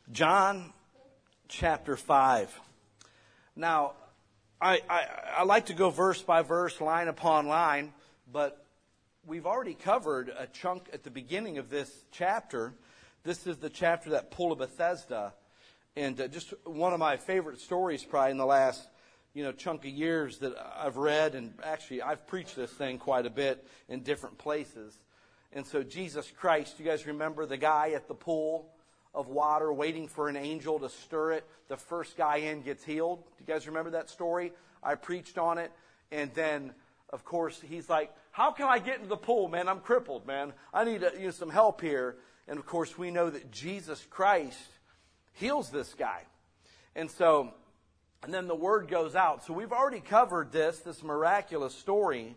John chapter 5. Now, I like to go verse by verse, line upon line, but we've already covered a chunk at the beginning of this chapter. This is the chapter, that Pool of Bethesda, and just one of my favorite stories probably in the last chunk of years that I've read, and actually I've preached this thing quite a bit in different places. And so Jesus Christ, you guys remember the guy at the pool of water waiting for an angel to stir it? The first guy in gets healed. Do you guys remember that story? I preached on it. And then, of course, he's like, how can I get into the pool, man? I'm crippled, man. I need some help here. And, of course, we know that Jesus Christ heals this guy. And then the word goes out. So we've already covered this miraculous story,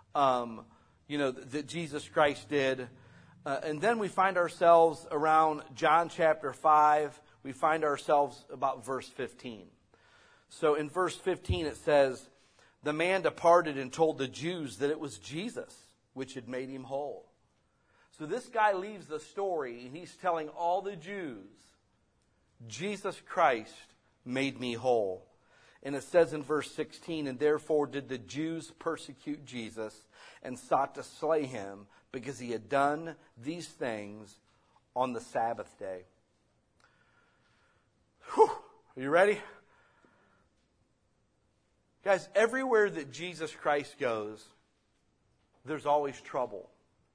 that Jesus Christ did. And then we find ourselves around John chapter 5. We find ourselves about verse 15. So in verse 15 it says, the man departed and told the Jews that it was Jesus which had made him whole. So this guy leaves the story and he's telling all the Jews, Jesus Christ made me whole. And it says in verse 16, and therefore did the Jews persecute Jesus and sought to slay him because he had done these things on the Sabbath day. Whew. Are you ready? Guys, everywhere that Jesus Christ goes, there's always trouble.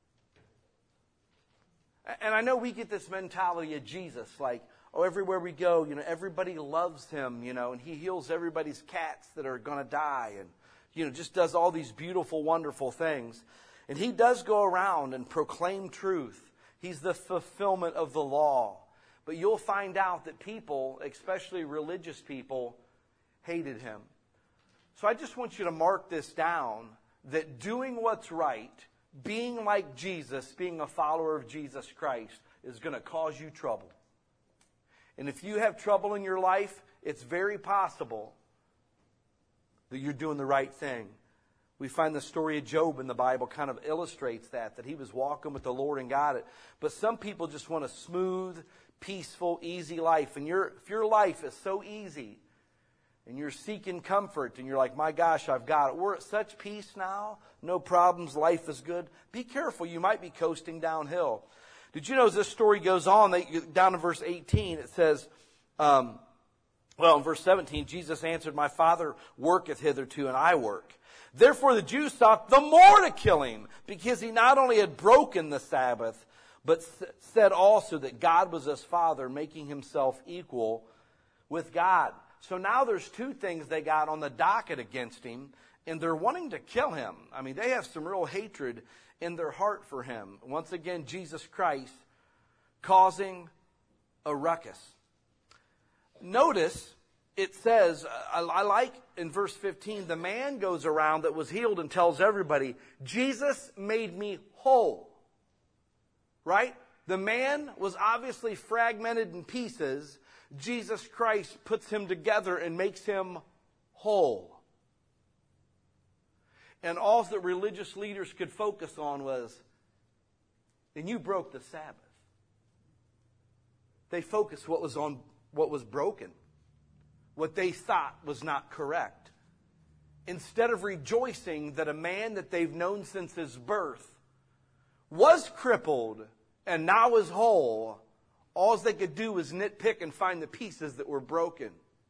And I know we get this mentality of Jesus, like, everywhere we go, everybody loves him, and he heals everybody's cats that are going to die, and, just does all these beautiful, wonderful things. And he does go around and proclaim truth. He's the fulfillment of the law. But you'll find out that people, especially religious people, hated him. So I just want you to mark this down, that doing what's right, being like Jesus, being a follower of Jesus Christ, is going to cause you trouble. And if you have trouble in your life, it's very possible that you're doing the right thing. We find the story of Job in the Bible kind of illustrates that he was walking with the Lord and got it. But some people just want a smooth, peaceful, easy life. And if your life is so easy and you're seeking comfort and you're like, my gosh, I've got it. We're at such peace now. No problems. Life is good. Be careful. You might be coasting downhill. Did you know as this story goes on, down to verse 18, it says, in verse 17, Jesus answered, my Father worketh hitherto, and I work. Therefore the Jews sought the more to kill him, because he not only had broken the Sabbath, but said also that God was his Father, making himself equal with God. So now there's two things they got on the docket against him, and they're wanting to kill him. I mean, they have some real hatred in their heart for him. Once again, Jesus Christ causing a ruckus. Notice it says, I like in verse 15, the man goes around that was healed and tells everybody, Jesus made me whole. Right? The man was obviously fragmented in pieces. Jesus Christ puts him together and makes him whole. And all that religious leaders could focus on was, and you broke the Sabbath. They focused what was broken, what they thought was not correct. Instead of rejoicing that a man that they've known since his birth was crippled and now is whole, all they could do was nitpick and find the pieces that were broken.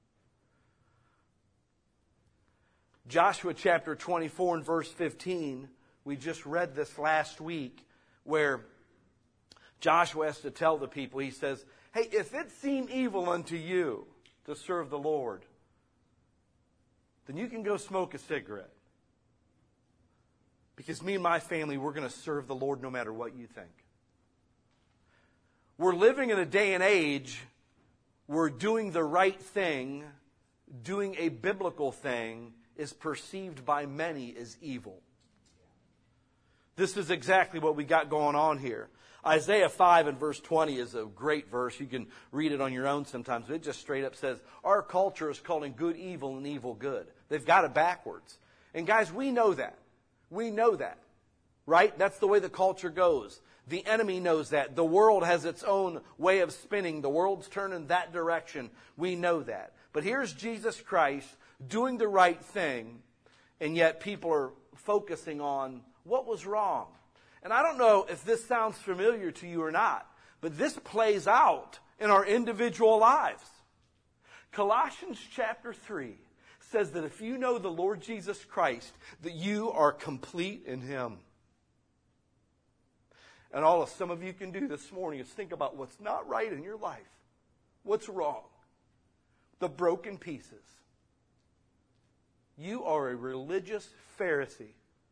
Joshua chapter 24 and verse 15, we just read this last week, where Joshua has to tell the people, he says, hey, if it seem evil unto you to serve the Lord, then you can go smoke a cigarette. Because me and my family, we're going to serve the Lord no matter what you think. We're living in a day and age where doing the right thing, doing a biblical thing, is perceived by many as evil. This is exactly what we got going on here. Isaiah 5 and verse 20 is a great verse. You can read it on your own sometimes. It just straight up says, our culture is calling good evil and evil good. They've got it backwards. And guys, we know that. We know that. right? That's the way the culture goes. The enemy knows that. The world has its own way of spinning. The world's turning that direction. We know that. But here's Jesus Christ doing the right thing, and yet people are focusing on what was wrong. And I don't know if this sounds familiar to you or not, but this plays out in our individual lives. Colossians chapter 3 says that if you know the Lord Jesus Christ, that you are complete in Him. And all some of you can do this morning is think about what's not right in your life. What's wrong? The broken pieces. You are a religious Pharisee.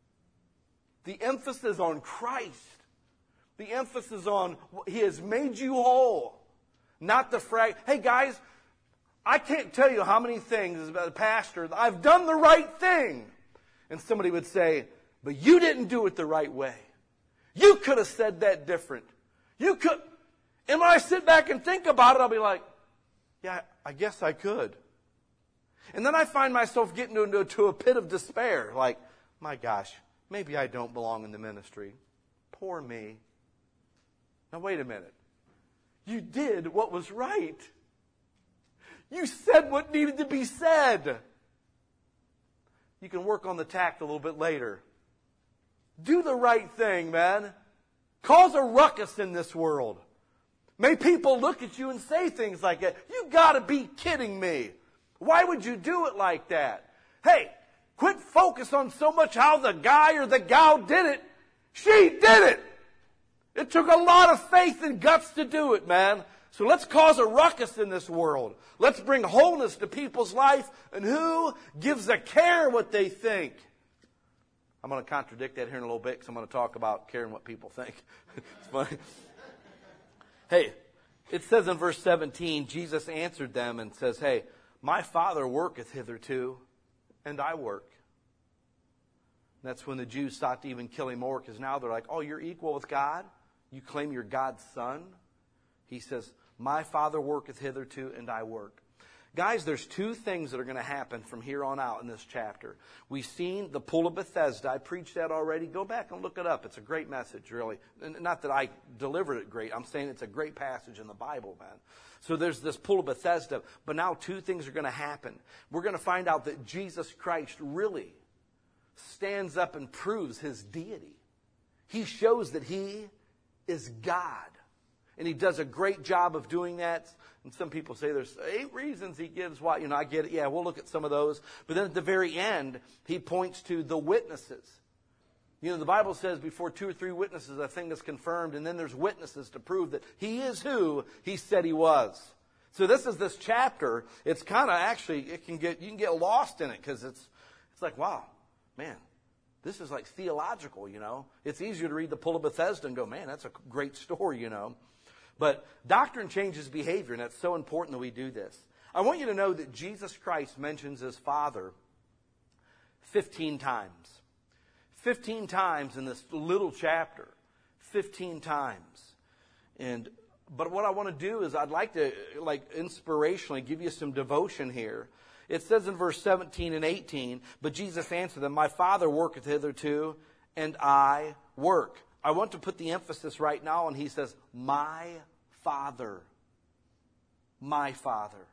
The emphasis on Christ. The emphasis on He has made you whole. Not the Hey guys, I can't tell you how many things as a pastor, I've done the right thing. And somebody would say, but you didn't do it the right way. You could have said that different. You could. And when I sit back and think about it, I'll be like, yeah, I guess I could. And then I find myself getting into a pit of despair. Like, my gosh, maybe I don't belong in the ministry. Poor me. Now wait a minute. You did what was right. You said what needed to be said. You can work on the tact a little bit later. Do the right thing, man. Cause a ruckus in this world. May people look at you and say things like that. You gotta be kidding me. Why would you do it like that? Hey, quit focus on so much how the guy or the gal did it. She did it. It took a lot of faith and guts to do it, man. So let's cause a ruckus in this world. Let's bring wholeness to people's life. And who gives a care what they think? I'm going to contradict that here in a little bit because I'm going to talk about caring what people think. It's funny. Hey, it says in verse 17, Jesus answered them and says, hey, my Father worketh hitherto, and I work. And that's when the Jews sought to even kill him more, because now they're like, oh, you're equal with God? You claim you're God's son? He says, my Father worketh hitherto, and I work. Guys, there's two things that are going to happen from here on out in this chapter. We've seen the pool of Bethesda. I preached that already. Go back and look it up. It's a great message, really. Not that I delivered it great. I'm saying it's a great passage in the Bible, man. So there's this pool of Bethesda. But now two things are going to happen. We're going to find out that Jesus Christ really stands up and proves His deity. He shows that He is God. And He does a great job of doing that. And some people say there's 8 reasons He gives why. You know, I get it. Yeah, we'll look at some of those. But then at the very end, He points to the witnesses. You know, the Bible says before 2 or 3 witnesses, a thing is confirmed. And then there's witnesses to prove that He is who He said He was. So this chapter. It's kind of actually, you can get lost in it because it's like, wow, man. This is like theological, you know. It's easier to read the Pool of Bethesda and go, man, that's a great story, you know. But doctrine changes behavior, and that's so important that we do this. I want you to know that Jesus Christ mentions His Father 15 times. 15 times in this little chapter. 15 times. But what I want to do is I'd like to, inspirationally give you some devotion here. It says in verse 17 and 18, but Jesus answered them, my Father worketh hitherto, and I work. I want to put the emphasis right now, and He says, my Father. My Father.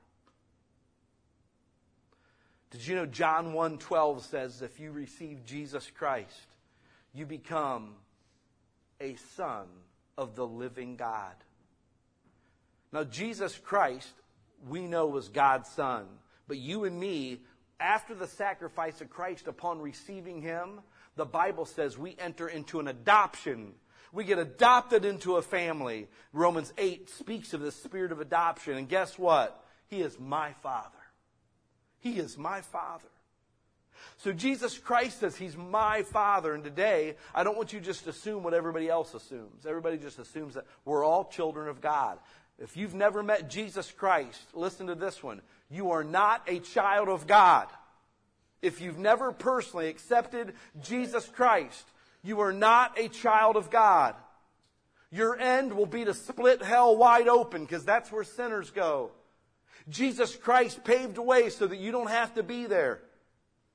Did you know John 1:12 says, if you receive Jesus Christ, you become a son of the living God. Now, Jesus Christ, we know, was God's Son. But you and me, after the sacrifice of Christ, upon receiving Him, the Bible says we enter into an adoption. We get adopted into a family. Romans 8 speaks of the spirit of adoption. And guess what? He is my Father. He is my Father. So Jesus Christ says He's my Father. And today, I don't want you to just assume what everybody else assumes. Everybody just assumes that we're all children of God. If you've never met Jesus Christ, listen to this one. You are not a child of God. If you've never personally accepted Jesus Christ, you are not a child of God. Your end will be to split hell wide open, because that's where sinners go. Jesus Christ paved a way so that you don't have to be there.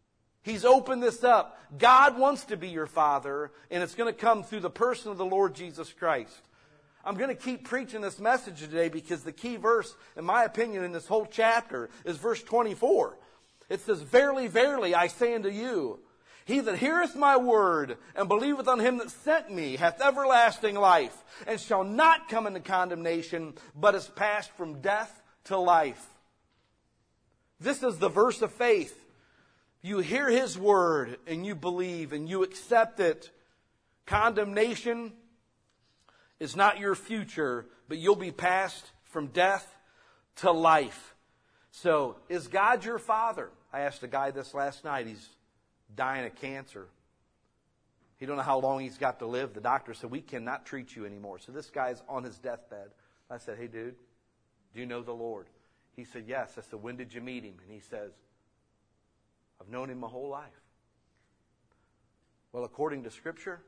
He's opened this up. God wants to be your Father, and it's going to come through the person of the Lord Jesus Christ. I'm going to keep preaching this message today because the key verse, in my opinion, in this whole chapter is verse 24. It says, "Verily, verily, I say unto you, he that heareth my word and believeth on him that sent me hath everlasting life, and shall not come into condemnation, but is passed from death to life." This is the verse of faith. You hear his word and you believe and you accept it. Condemnation is not your future, but you'll be passed from death to life. So, is God your Father? I asked a guy this last night. He's dying of cancer. He don't know how long he's got to live. The doctor said, "We cannot treat you anymore." So this guy's on his deathbed. I said, "Hey, dude, do you know the Lord?" He said, "Yes." I said, "When did you meet him?" And he says, "I've known him my whole life." Well, according to Scripture,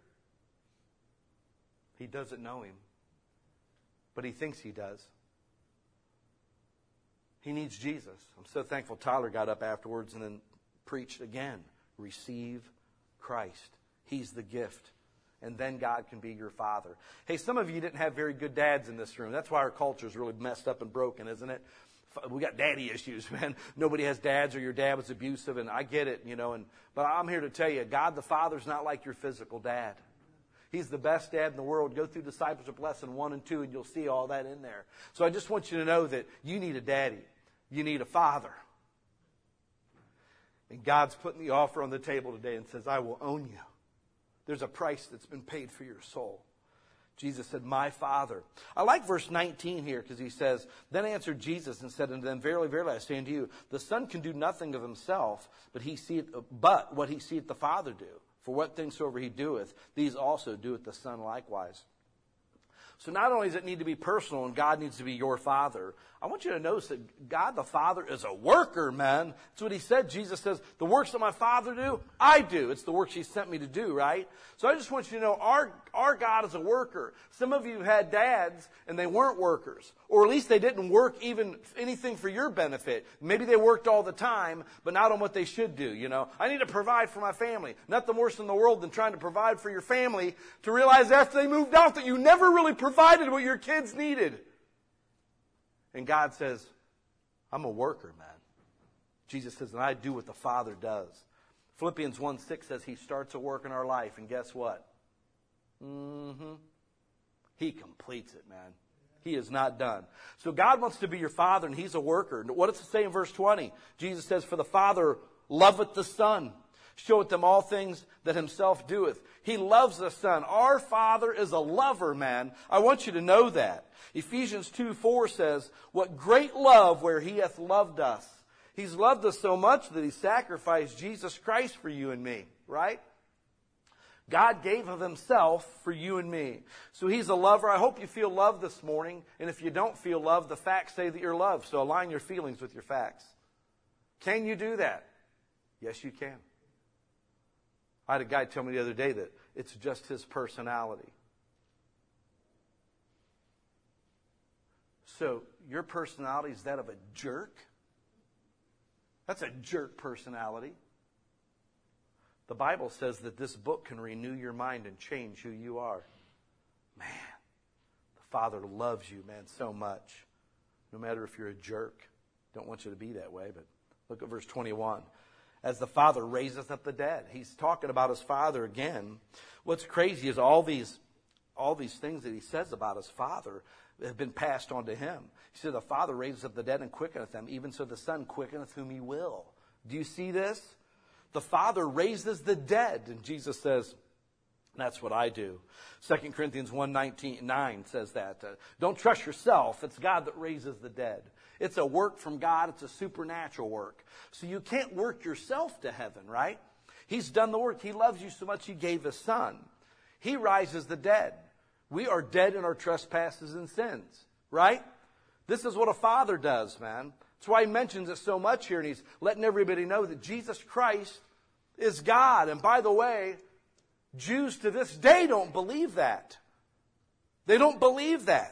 he doesn't know him, but he thinks he does. He needs Jesus. I'm so thankful Tyler got up afterwards and then preached again. Receive Christ. He's the gift. And then God can be your Father. Hey, some of you didn't have very good dads in this room. That's why our culture is really messed up and broken, isn't it? We got daddy issues, man. Nobody has dads, or your dad was abusive, and I get it, but I'm here to tell you, God the Father's not like your physical dad. He's the best dad in the world. Go through Discipleship Lesson 1 and 2, and you'll see all that in there. So I just want you to know that you need a daddy. You need a father. And God's putting the offer on the table today and says, "I will own you." There's a price that's been paid for your soul. Jesus said, "My Father." I like verse 19 here because he says, "Then answered Jesus and said unto them, Verily, verily, I say unto you, the Son can do nothing of himself, but what he seeth the Father do. For what things soever he doeth, these also doeth the Son likewise." So not only does it need to be personal and God needs to be your Father, I want you to notice that God the Father is a worker, man. That's what he said. Jesus says, "The works that my Father do, I do." It's the works he sent me to do, right? So I just want you to know our God is a worker. Some of you had dads and they weren't workers. Or at least they didn't work even anything for your benefit. Maybe they worked all the time, but not on what they should do, I need to provide for my family. Nothing worse in the world than trying to provide for your family to realize after they moved out that you never really provided what your kids needed. And God says, "I'm a worker, man." Jesus says, "And I do what the Father does." Philippians 1:6 says he starts a work in our life, and guess what? He completes it, man. He is not done. So God wants to be your Father, and he's a worker. What does it say in verse 20? Jesus says, "For the Father loveth the Son, showeth them all things that himself doeth." He loves the Son. Our Father is a lover, man. I want you to know that. Ephesians 2:4 says, "What great love where he hath loved us." He's loved us so much that he sacrificed Jesus Christ for you and me, right? God gave of himself for you and me. So he's a lover. I hope you feel loved this morning. And if you don't feel loved, the facts say that you're loved. So align your feelings with your facts. Can you do that? Yes, you can. I had a guy tell me the other day that it's just his personality. So your personality is that of a jerk? That's a jerk personality. The Bible says that this book can renew your mind and change who you are. Man, the Father loves you, man, so much. No matter if you're a jerk. Don't want you to be that way, but look at verse 21. As the Father raiseth up the dead. He's talking about his Father again. What's crazy is all these things that he says about his Father have been passed on to him. He said, "The Father raiseth up the dead and quickeneth them, even so the Son quickeneth whom he will." Do you see this? The Father raises the dead. And Jesus says, "That's what I do." 2 Corinthians 1:9 says that. Don't trust yourself. It's God that raises the dead. It's a work from God. It's a supernatural work. So you can't work yourself to heaven, right? He's done the work. He loves you so much he gave his Son. He rises the dead. We are dead in our trespasses and sins, right? This is what a father does, man. That's why he mentions it so much here, and he's letting everybody know that Jesus Christ is God. And by the way, Jews to this day don't believe that. They don't believe that.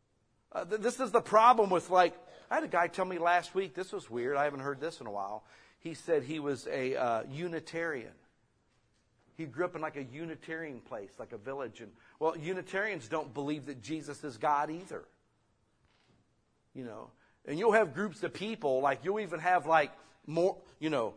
This is the problem with, I had a guy tell me last week, this was weird, I haven't heard this in a while. he said he was a Unitarian. He grew up in like a Unitarian place, like a village. And well, Unitarians don't believe that Jesus is God either. You know, and you'll have groups of people, like you'll even have like more, you know,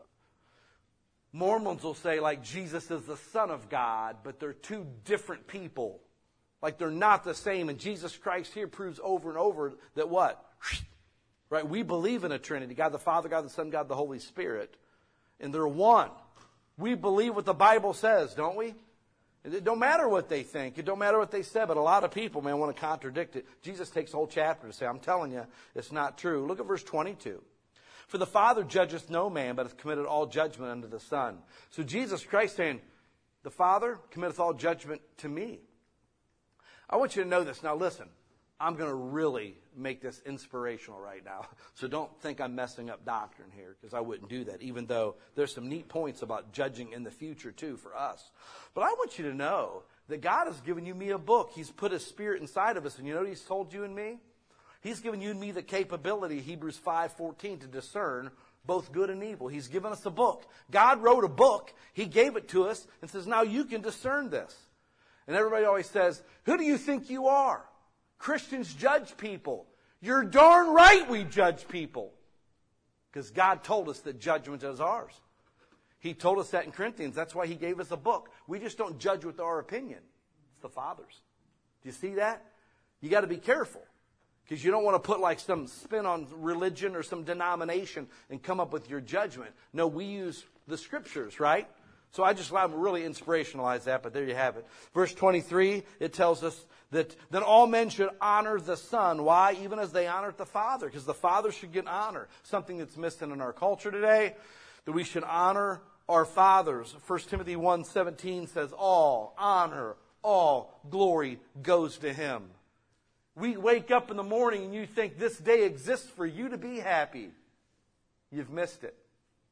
Mormons will say like Jesus is the Son of God, but they're two different people. Like they're not the same. And Jesus Christ here proves over and over that what? Right? We believe in a Trinity. God the Father, God the Son, God the Holy Spirit. And they're one. We believe what the Bible says, don't we? It don't matter what they think. It don't matter what they say. But a lot of people, man, want to contradict it. Jesus takes a whole chapter to say, I'm telling you, it's not true. Look at verse 22. For the Father judgeth no man, but hath committed all judgment unto the Son. So Jesus Christ saying, the Father committeth all judgment to me. I want you to know this. Now listen, I'm going to really make this inspirational right now. So don't think I'm messing up doctrine here, because I wouldn't do that, even though there's some neat points about judging in the future too for us. But I want you to know that God has given you me a book. He's put His Spirit inside of us. And you know what He's told you and me? He's given you and me the capability, Hebrews 5:14, to discern both good and evil. He's given us a book. God wrote a book. He gave it to us and says, now you can discern this. And everybody always says, who do you think you are? Christians judge people. You're darn right we judge people. Because God told us that judgment is ours. He told us that in Corinthians. That's why He gave us a book. We just don't judge with our opinion. It's the Father's. Do you see that? You got to be careful. Because you don't want to put like some spin on religion or some denomination and come up with your judgment. No, we use the Scriptures, right? So I just want to really inspirationalize that, but there you have it. Verse 23, it tells us that then all men should honor the Son. Why? Even as they honor the Father, because the Father should get honor. Something that's missing in our culture today, that we should honor our fathers. 1 Timothy 1:17 says, all honor, all glory goes to Him. We wake up in the morning and you think this day exists for you to be happy. You've missed it.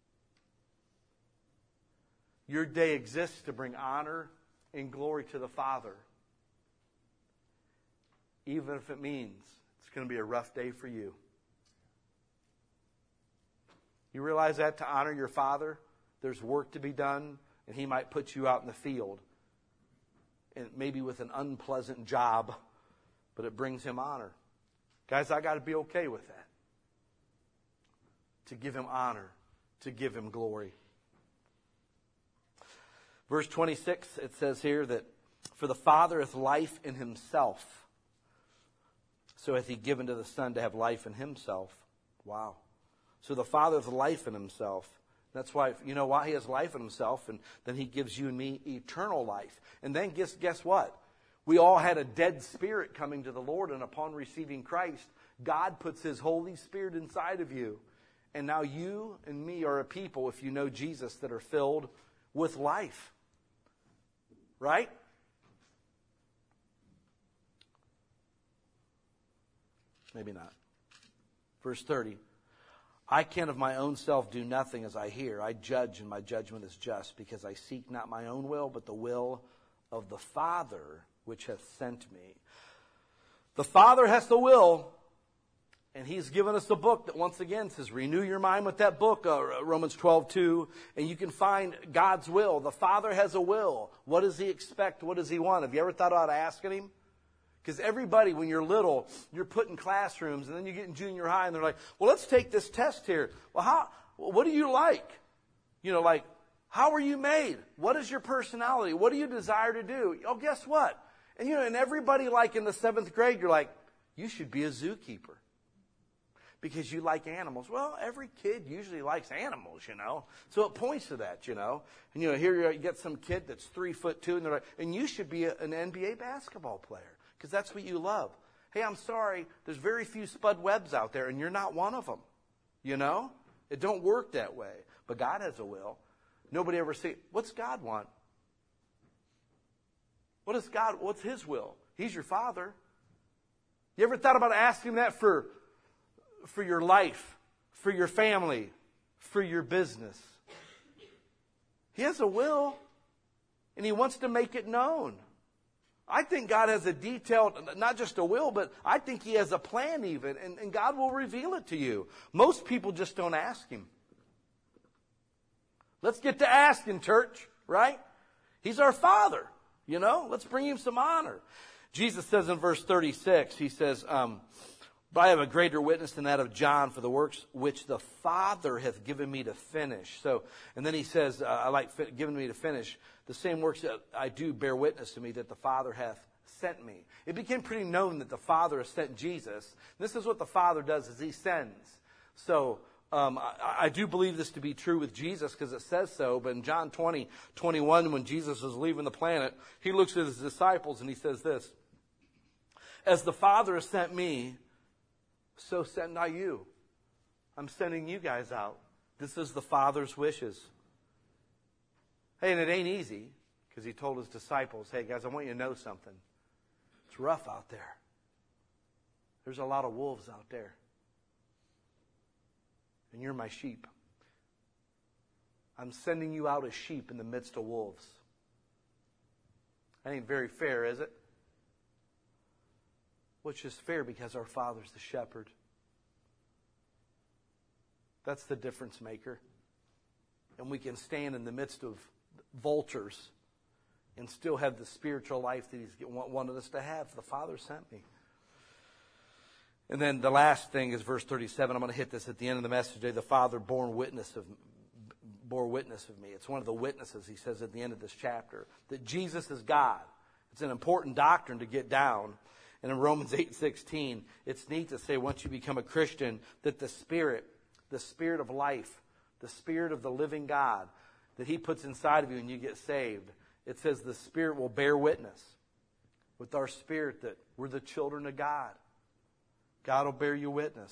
Your day exists to bring honor and glory to the Father. Even if it means it's going to be a rough day for you. You realize that to honor your Father, there's work to be done, and He might put you out in the field, and maybe with an unpleasant job, but it brings Him honor. Guys, I got to be okay with that. To give Him honor, to give Him glory. Verse 26, it says here that, for the Father hath life in Himself, so hath He given to the Son to have life in Himself. Wow. So the Father hath life in Himself. That's why, you know why He has life in Himself, and then He gives you and me eternal life. And then guess what? We all had a dead spirit coming to the Lord, and upon receiving Christ, God puts His Holy Spirit inside of you. And now you and me are a people, if you know Jesus, that are filled with life. Right? Maybe not. Verse 30. I can of my own self do nothing as I hear. I judge, and my judgment is just, because I seek not my own will, but the will of the Father which hath sent me. The Father has the will, and He's given us a book that once again says, renew your mind with that book, Romans 12:2, and you can find God's will. The Father has a will. What does He expect? What does He want? Have you ever thought about asking Him? Because everybody, when you're little, you're put in classrooms, and then you get in junior high, and they're like, well, let's take this test here. Well, what do you like? You know, like, how are you made? What is your personality? What do you desire to do? Oh, guess what? And, you know, and everybody, like in the 7th grade, you're like, you should be a zookeeper. Because you like animals. Well, every kid usually likes animals, you know. So it points to that, you know. And, you know, here you get some kid that's 3'2", and they're like, and you should be an NBA basketball player. Because that's what you love. Hey, I'm sorry, there's very few Spud Webbs out there, and you're not one of them. You know? It don't work that way. But God has a will. Nobody ever say, what's God want? What's His will? He's your Father. You ever thought about asking Him that for your life, for your family, for your business? He has a will, and He wants to make it known. I think God has a detailed, not just a will, but I think He has a plan even, and God will reveal it to you. Most people just don't ask Him. Let's get to asking, church, right? He's our Father, Let's bring him some honor. Jesus says in verse 36, he says, but I have a greater witness than that of John for the works which the Father hath given me to finish. So, and then he says, given me to finish, the same works that I do bear witness to me that the Father hath sent me. It became pretty known that the Father has sent Jesus. This is what the Father does, is he sends. So, I do believe this to be true with Jesus because it says so. But in John 20:21, when Jesus is leaving the planet, he looks at his disciples and he says this, as the Father has sent me, so send I you. I'm sending you guys out. This is the Father's wishes. Hey, and it ain't easy because he told his disciples, hey guys, I want you to know something. It's rough out there. There's a lot of wolves out there. And you're my sheep. I'm sending you out as sheep in the midst of wolves. That ain't very fair, is it? Which is fair because our Father's the shepherd. That's the difference maker. And we can stand in the midst of vultures and still have the spiritual life that he's wanted us to have. The Father sent me. And then the last thing is verse 37. I'm going to hit this at the end of the message today. The Father bore witness of me. It's one of the witnesses, he says at the end of this chapter, that Jesus is God. It's an important doctrine to get down. And in Romans 8:16, it's neat to say once you become a Christian that the Spirit of life, the Spirit of the living God that he puts inside of you and you get saved, it says the Spirit will bear witness with our spirit that we're the children of God. God will bear you witness.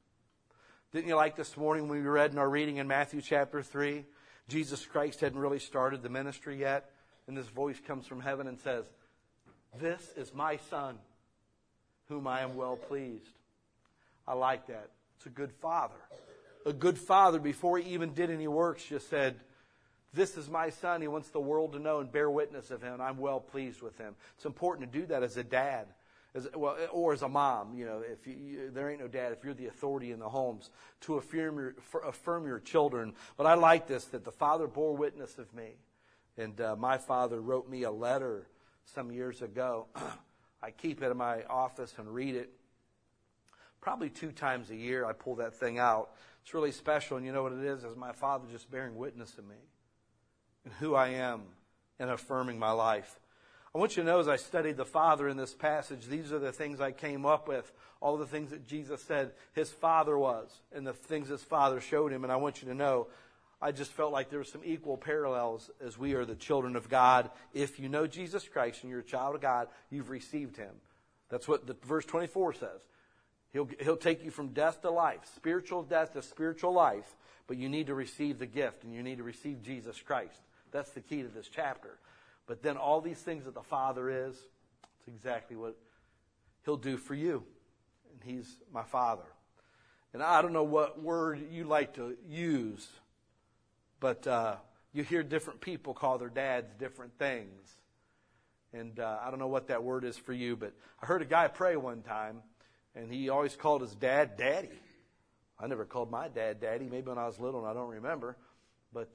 Didn't you like this morning when we read in our reading in Matthew chapter 3? Jesus Christ hadn't really started the ministry yet. And this voice comes from heaven and says, this is my Son, whom I am well pleased. I like that. It's a good father. A good father, before he even did any works, just said, this is my Son. He wants the world to know and bear witness of him. And I'm well pleased with him. It's important to do that as a dad. Or as a mom, if there ain't no dad, if you're the authority in the homes, to affirm your children. But I like this, that the Father bore witness of me. And my father wrote me a letter some years ago. I keep it in my office and read it. Probably 2 times a year I pull that thing out. It's really special, and you know what it is my Father just bearing witness of me and who I am and affirming my life. I want you to know as I studied the Father in this passage, these are the things I came up with, all the things that Jesus said his Father was, and the things his Father showed him. And I want you to know, I just felt like there were some equal parallels as we are the children of God. If you know Jesus Christ and you're a child of God, you've received him. That's what verse 24 says. He'll take you from death to life, spiritual death to spiritual life, but you need to receive the gift and you need to receive Jesus Christ. That's the key to this chapter. But then all these things that the Father is, it's exactly what he'll do for you. And he's my Father. And I don't know what word you like to use, but you hear different people call their dads different things. And I don't know what that word is for you, but I heard a guy pray one time, and he always called his dad Daddy. I never called my dad Daddy, maybe when I was little and I don't remember. But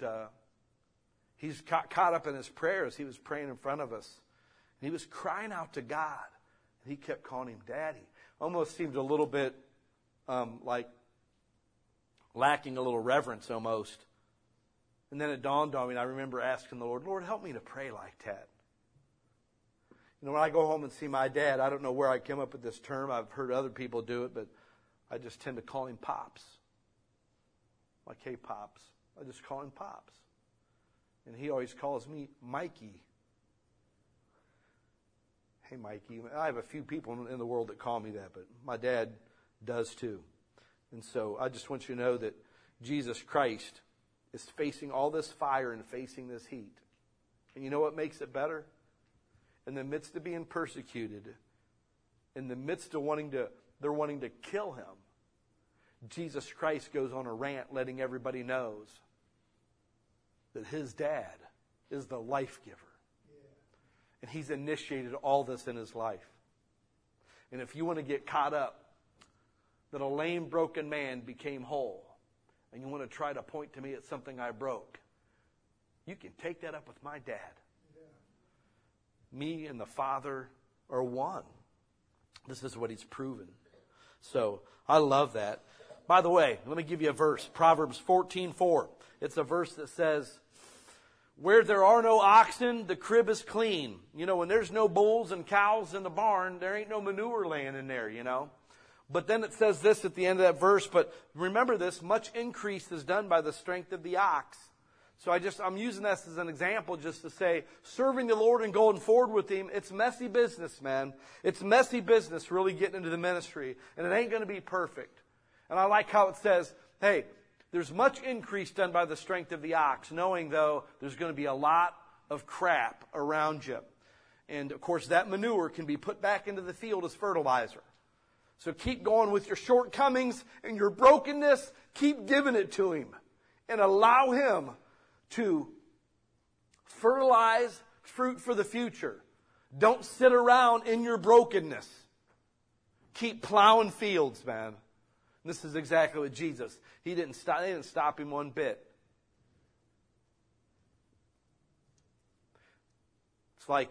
he's caught up in his prayers. He was praying in front of us. And he was crying out to God. And he kept calling him Daddy. Almost seemed a little bit like lacking a little reverence almost. And then it dawned on me, and I remember asking the Lord, Lord, help me to pray like that. When I go home and see my dad, I don't know where I came up with this term. I've heard other people do it, but I just tend to call him Pops. Like, hey, Pops. I just call him Pops. And he always calls me Mikey. Hey, Mikey. I have a few people in the world that call me that, but my dad does too. And so I just want you to know that Jesus Christ is facing all this fire and facing this heat. And you know what makes it better? In the midst of being persecuted, in the midst of they're wanting to kill him, Jesus Christ goes on a rant letting everybody knows that his dad is the life giver. Yeah. And he's initiated all this in his life. And if you want to get caught up that a lame, broken man became whole, and you want to try to point to me at something I broke, You can take that up with my dad. Me and the Father are one. This is what he's proven. So I love that. By the way, let me give you a verse. Proverbs 14:4. It's a verse that says, where there are no oxen, the crib is clean. When there's no bulls and cows in the barn, there ain't no manure laying in there, But then it says this at the end of that verse, but remember this, much increase is done by the strength of the ox. So I'm using this as an example just to say, serving the Lord and going forward with Him, it's messy business, man. It's messy business really getting into the ministry. And it ain't going to be perfect. And I like how it says, hey, there's much increase done by the strength of the ox, knowing, though, there's going to be a lot of crap around you. And, of course, that manure can be put back into the field as fertilizer. So keep going with your shortcomings and your brokenness. Keep giving it to Him. And allow Him to fertilize fruit for the future. Don't sit around in your brokenness. Keep plowing fields, man. This is exactly what Jesus. They didn't stop Him one bit. It's like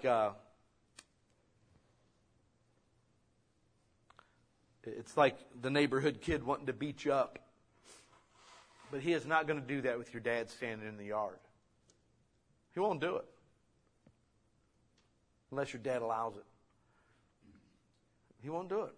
the neighborhood kid wanting to beat you up. But he is not going to do that with your dad standing in the yard. He won't do it. Unless your dad allows it. He won't do it.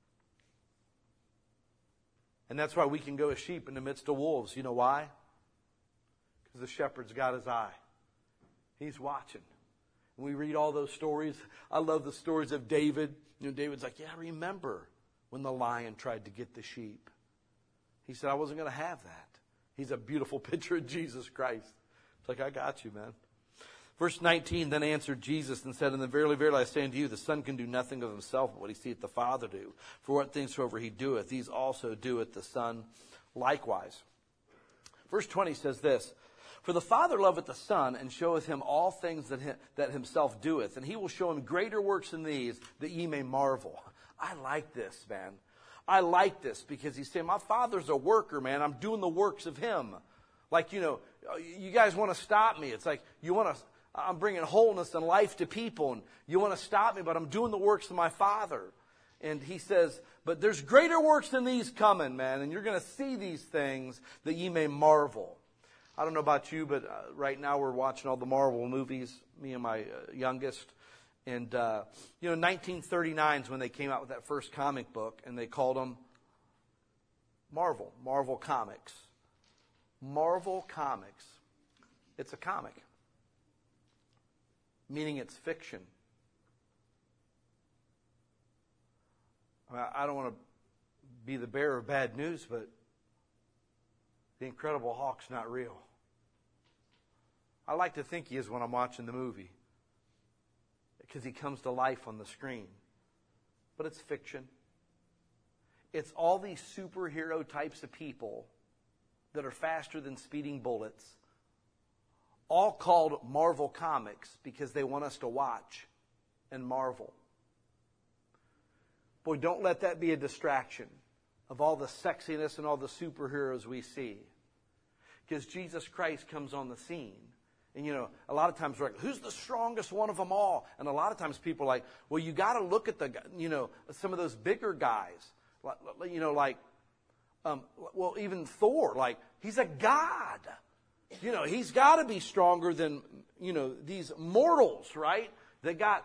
And that's why we can go as sheep in the midst of wolves. You know why? Because the shepherd's got his eye. He's watching. And we read all those stories. I love the stories of David. David's like, yeah, I remember when the lion tried to get the sheep. He said, I wasn't going to have that. He's a beautiful picture of Jesus Christ. It's like, I got you, man. Verse 19, then answered Jesus and said, and then verily, verily, I say unto you, the Son can do nothing of himself, but what he seeth the Father do. For what things soever he doeth, these also doeth the Son likewise. Verse 20 says this, for the Father loveth the Son, and showeth him all things that himself doeth, and he will show him greater works than these, that ye may marvel. I like this, man. I like this because he's saying, my Father's a worker, man. I'm doing the works of him. Like, you guys want to stop me. It's like, I'm bringing wholeness and life to people, and you want to stop me, but I'm doing the works of my Father. And he says, but there's greater works than these coming, man, and you're going to see these things that ye may marvel. I don't know about you, but right now we're watching all the Marvel movies, me and my youngest. And, 1939 is when they came out with that first comic book, and they called them Marvel Comics. Marvel Comics. It's a comic, meaning it's fiction. I don't want to be the bearer of bad news, but the Incredible Hulk's not real. I like to think he is when I'm watching the movie, because he comes to life on the screen. But it's fiction. It's all these superhero types of people that are faster than speeding bullets, all called Marvel Comics because they want us to watch and marvel. Boy, don't let that be a distraction of all the sexiness and all the superheroes we see. Because Jesus Christ comes on the scene. And, a lot of times we're like, who's the strongest one of them all? And a lot of times people are like, well, you got to look at some of those bigger guys. Even Thor, he's a god. He's got to be stronger than, these mortals, right? That got,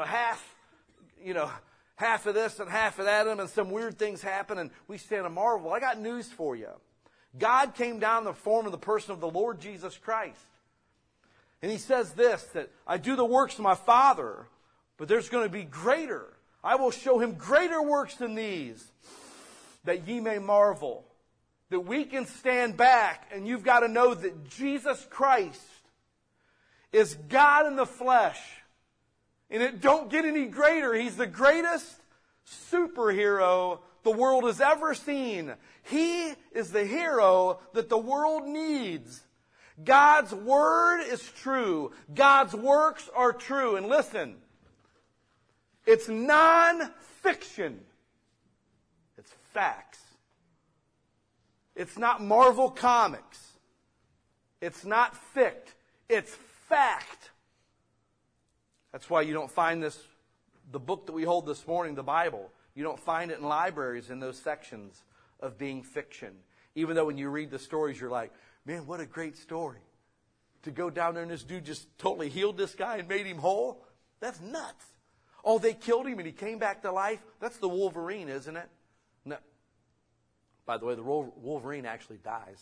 half of this and half of that in them, and some weird things happen, and we stand and marvel. I got news for you. God came down in the form of the person of the Lord Jesus Christ. And he says this, that I do the works of my Father, but there's going to be greater. I will show him greater works than these, that ye may marvel. That we can stand back, and you've got to know that Jesus Christ is God in the flesh. And it don't get any greater. He's the greatest superhero the world has ever seen. He is the hero that the world needs. God's word is true. God's works are true. And listen, it's non-fiction. It's facts. It's not Marvel Comics. It's not fict. It's fact. That's why you don't find the book that we hold this morning, the Bible, you don't find it in libraries in those sections of being fiction. Even though when you read the stories, you're like, man, what a great story. To go down there and this dude just totally healed this guy and made him whole? That's nuts. Oh, they killed him and he came back to life? That's the Wolverine, isn't it? No. By the way, the Wolverine actually dies.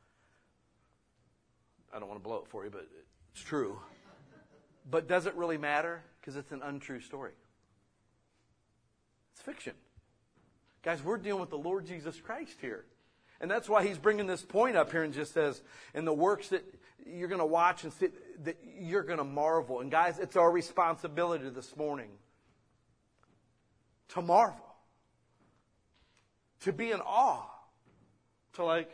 I don't want to blow it for you, but it's true. But does it really matter? Because it's an untrue story. It's fiction. Guys, we're dealing with the Lord Jesus Christ here. And that's why he's bringing this point up here and just says, in the works that you're going to watch and see, that you're going to marvel. And guys, it's our responsibility this morning to marvel, to be in awe, to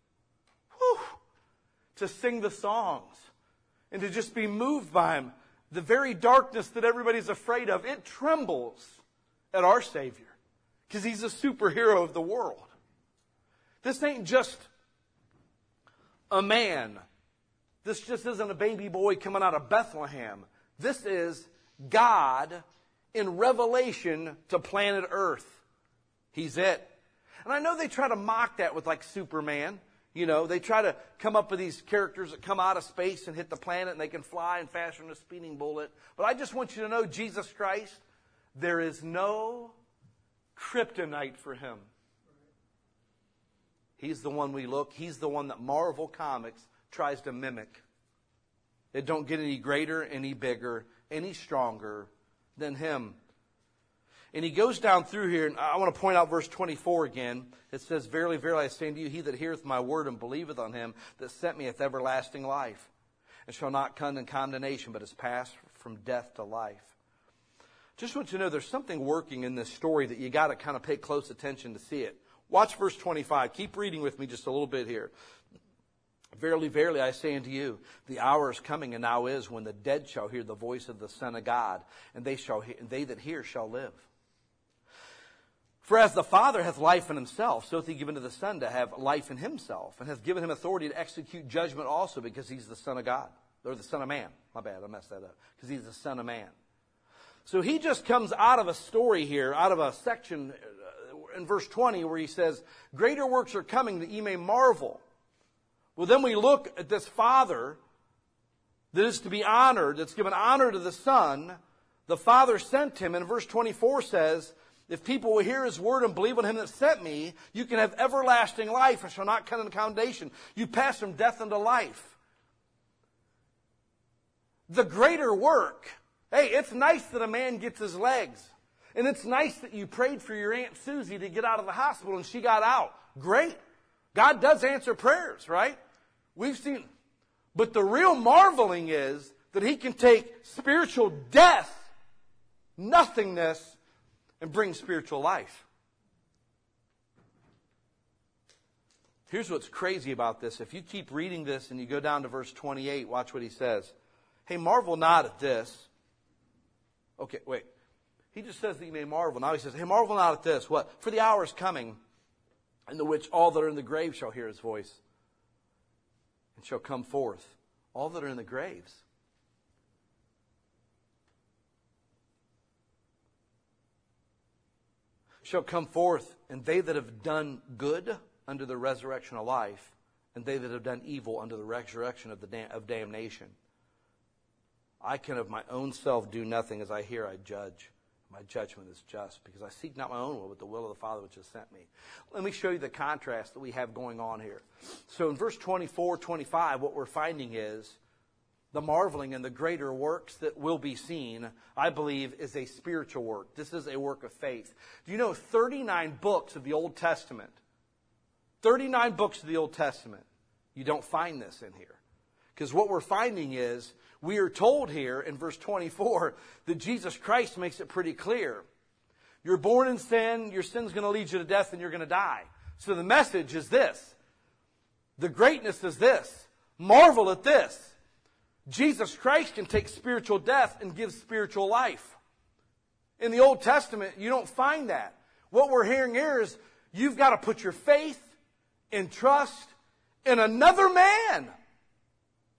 to sing the songs, and to just be moved by him. The very darkness that everybody's afraid of, it trembles at our Savior because he's a superhero of the world. This ain't just a man. This just isn't a baby boy coming out of Bethlehem. This is God in revelation to planet Earth. He's it. And I know they try to mock that with like Superman. You know, they try to come up with these characters that come out of space and hit the planet and they can fly and faster than a speeding bullet. But I just want you to know, Jesus Christ, there is no kryptonite for him. He's the one we look. He's the one that Marvel Comics tries to mimic. It don't get any greater, any bigger, any stronger than him. And he goes down through here, and I want to point out verse 24 again. It says, Verily, verily, I say unto you, he that heareth my word and believeth on him that sent me hath everlasting life, and shall not come in condemnation, but is passed from death to life. Just want you to know there's something working in this story that you got to kind of pay close attention to see it. Watch verse 25. Keep reading with me just a little bit here. Verily, verily, I say unto you, the hour is coming, and now is, when the dead shall hear the voice of the Son of God, and they that hear shall live. For as the Father hath life in himself, so hath he given to the Son to have life in himself, and hath given him authority to execute judgment also, because he's the Son of God. Or the Son of Man. My bad, I messed that up. Because he's the Son of Man. So he just comes out of a story here, out of a section in verse 20, where he says, Greater works are coming that ye may marvel. Well, then we look at this Father that is to be honored, that's given honor to the Son. The Father sent him, and verse 24 says, If people will hear his word and believe on him that sent me, you can have everlasting life and shall not come into condemnation. You pass from death unto life. The greater work. Hey, it's nice that a man gets his legs. And it's nice that you prayed for your Aunt Susie to get out of the hospital and she got out. Great. God does answer prayers, right? We've seen. But the real marveling is that he can take spiritual death, nothingness, and bring spiritual life. Here's what's crazy about this. If you keep reading this and you go down to verse 28, watch what he says. Hey, marvel not at this. Okay, wait. He just says that you may marvel. Now he says, hey, marvel not at this. What? For the hour is coming, in the which all that are in the grave shall hear his voice, and shall come forth. All that are in the graves. Shall come forth, and they that have done good unto the resurrection of life, and they that have done evil unto the resurrection of damnation. I can of my own self do nothing. As I hear, I judge. My judgment is just, because I seek not my own will, but the will of the Father which has sent me. Let me show you the contrast that we have going on here. So in verse 24, 25, what we're finding is the marveling and the greater works that will be seen, I believe, is a spiritual work. This is a work of faith. Do you know 39 books of the Old Testament? 39 books of the Old Testament. You don't find this in here. Because what we're finding is, we are told here in verse 24 that Jesus Christ makes it pretty clear. You're born in sin, your sin's going to lead you to death, and you're going to die. So the message is this. The greatness is this. Marvel at this. Jesus Christ can take spiritual death and give spiritual life. In the Old Testament, you don't find that. What we're hearing here is you've got to put your faith and trust in another man.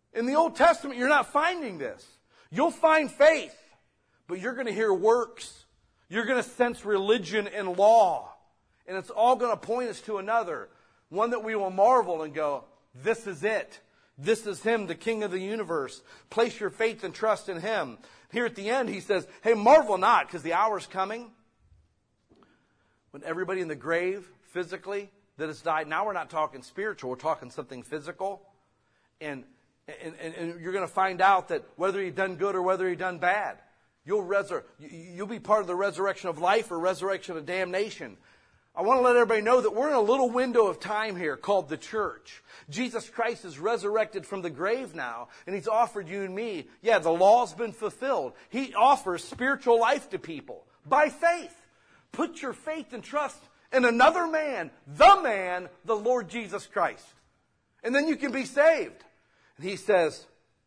In the Old Testament, you're not finding this. You'll find faith, but you're going to hear works. You're going to sense religion and law. And it's all going to point us to another. One that we will marvel and go, this is it. This is Him, the King of the universe. Place your faith and trust in Him. Here at the end, He says, hey, marvel not, because the hour's coming when everybody in the grave, physically, that has died. Now we're not talking spiritual. We're talking something physical. And you're going to find out that whether He done good or whether He done bad, you'll be part of the resurrection of life or resurrection of damnation. I want to let everybody know that we're in a little window of time here called the church. Jesus Christ is resurrected from the grave now, and He's offered you and me, the law's been fulfilled. He offers spiritual life to people by faith. Put your faith and trust in another man, the Lord Jesus Christ. And then you can be saved. And He says,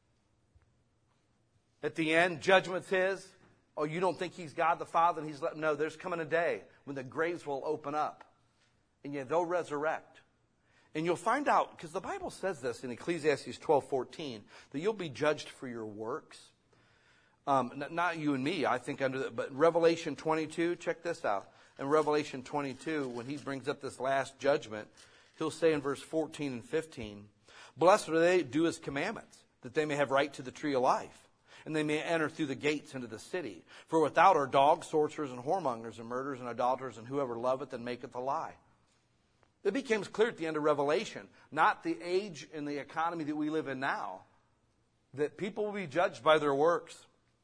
at the end, judgment's His. Oh, you don't think He's God the Father? And He's no, there's coming a day when the graves will open up. And they'll resurrect. And you'll find out, because the Bible says this in Ecclesiastes 12:14, that you'll be judged for your works. Not you and me, I think, but Revelation 22, check this out. In Revelation 22, when He brings up this last judgment, He'll say in verse 14 and 15, blessed are they who do His commandments, that they may have right to the tree of life, and they may enter through the gates into the city. For without are dogs, sorcerers, and whoremongers, and murderers, and idolaters, and whoever loveth and maketh a lie. It becomes clear at the end of Revelation, not the age and the economy that we live in now, that people will be judged by their works.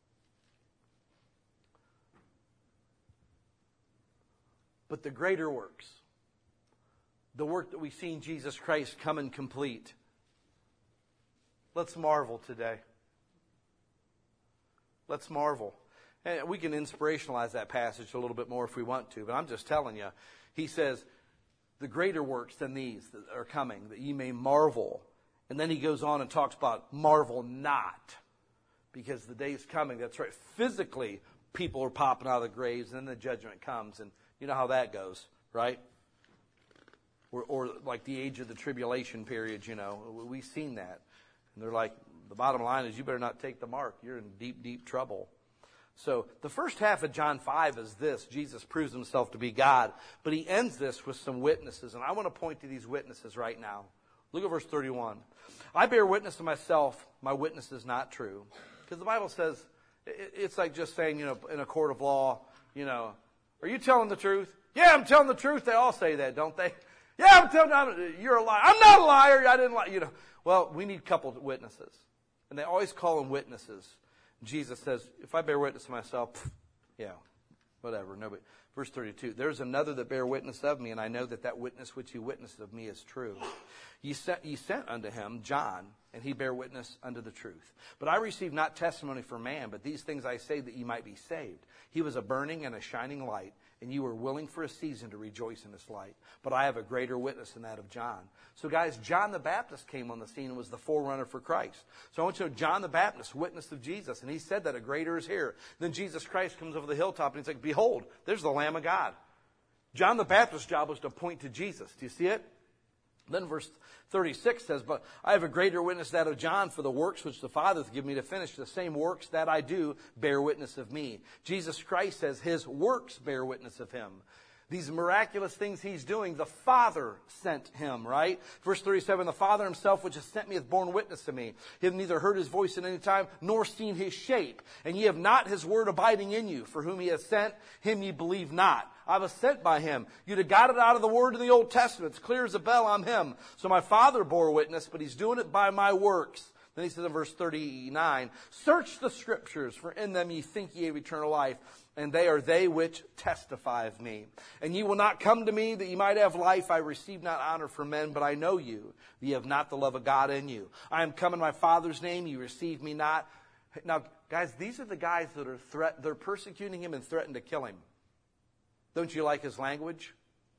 But the greater works, the work that we see in Jesus Christ come and complete. Let's marvel today. Let's marvel. And we can inspirationalize that passage a little bit more if we want to, but I'm just telling you. He says, the greater works than these that are coming, that ye may marvel. And then He goes on and talks about marvel not, because the day is coming. That's right. Physically, people are popping out of the graves, and then the judgment comes. And you know how that goes, right? Or like the age of the tribulation period, we've seen that. And they're like, the bottom line is you better not take the mark. You're in deep, deep trouble. So the first half of John 5 is this. Jesus proves Himself to be God. But He ends this with some witnesses. And I want to point to these witnesses right now. Look at verse 31. I bear witness to myself. My witness is not true. Because the Bible says, it's like just saying, in a court of law, are you telling the truth? Yeah, I'm telling the truth. They all say that, don't they? Yeah, I'm telling you're a liar. I'm not a liar. I didn't lie. Well, we need a couple of witnesses. And they always call them witnesses. Jesus says, if I bear witness to myself, whatever. Nobody. Verse 32, there's another that bear witness of me, and I know that witness which he witnessed of me is true. Ye sent unto him John, and he bare witness unto the truth. But I received not testimony from man, but these things I say that ye might be saved. He was a burning and a shining light, and you were willing for a season to rejoice in this light. But I have a greater witness than that of John. So guys, John the Baptist came on the scene and was the forerunner for Christ. So I want you to know John the Baptist witnessed of Jesus, and he said that a greater is here. Then Jesus Christ comes over the hilltop, and he's like, behold, there's the Lamb of God. John the Baptist's job was to point to Jesus. Do you see it? Then verse 36 says, but I have a greater witness that of John, for the works which the Father hath given me to finish, the same works that I do bear witness of me. Jesus Christ says his works bear witness of him. These miraculous things he's doing, the Father sent him, right? Verse 37, the Father himself which has sent me hath borne witness to me. He hath neither heard his voice at any time, nor seen his shape. And ye have not his word abiding in you. For whom he hath sent, him ye believe not. I was sent by him. You'd have got it out of the word in the Old Testament. It's clear as a bell, I'm him. So my Father bore witness, but he's doing it by my works. Then he says in verse 39, search the scriptures, for in them ye think ye have eternal life, and they are they which testify of me. And ye will not come to me that ye might have life. I receive not honor from men, but I know you. Ye have not the love of God in you. I am come in my Father's name, ye receive me not. Now, guys, these are the guys that are they're persecuting him and threatened to kill him. Don't you like his language?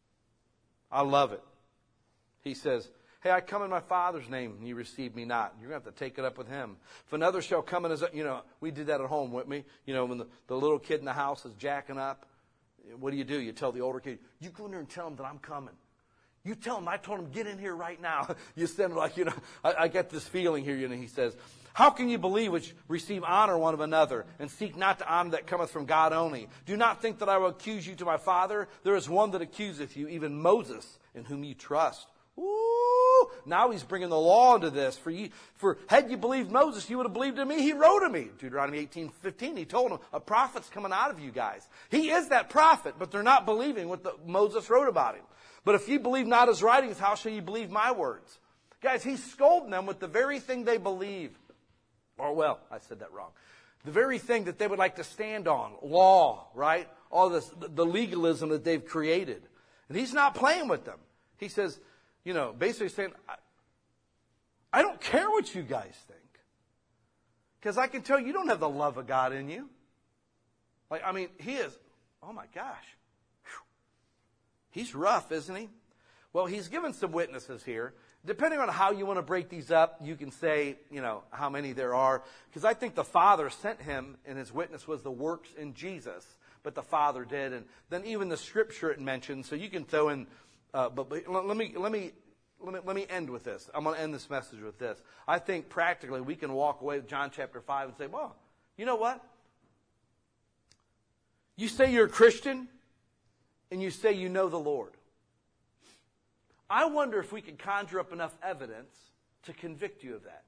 I love it. He says, hey, I come in my Father's name, and you receive me not. You're going to have to take it up with him. If another shall come in his, we did that at home with me. When the little kid in the house is jacking up, what do? You tell the older kid, you go in there and tell him that I'm coming. You tell him I told him, get in here right now. You send him like, I get this feeling here, he says, how can you believe which receive honor one of another, and seek not the honor that cometh from God only? Do not think that I will accuse you to my Father. There is one that accuseth you, even Moses, in whom you trust. Ooh, now he's bringing the law into this. For had you believed Moses, you would have believed in me. He wrote of me. Deuteronomy 18:15, he told him, a prophet's coming out of you guys. He is that prophet, but they're not believing what Moses wrote about him. But if you believe not his writings, how shall you believe my words? Guys, he's scolding them with the very thing they believe. Or, well, I said that wrong. The very thing that they would like to stand on, law, right? All this, the legalism that they've created. And he's not playing with them. He says, basically saying, I don't care what you guys think. Because I can tell you don't have the love of God in you. He is, oh my gosh. Whew. He's rough, isn't he? Well, he's given some witnesses here. Depending on how you want to break these up, you can say, how many there are. Because I think the Father sent him, and his witness was the works in Jesus. But the Father did. And then even the Scripture it mentions. So you can throw in, but let me end with this. I'm going to end this message with this. I think practically we can walk away with John chapter 5 and say, well, you know what? You say you're a Christian, and you say you know the Lord. I wonder if we could conjure up enough evidence to convict you of that.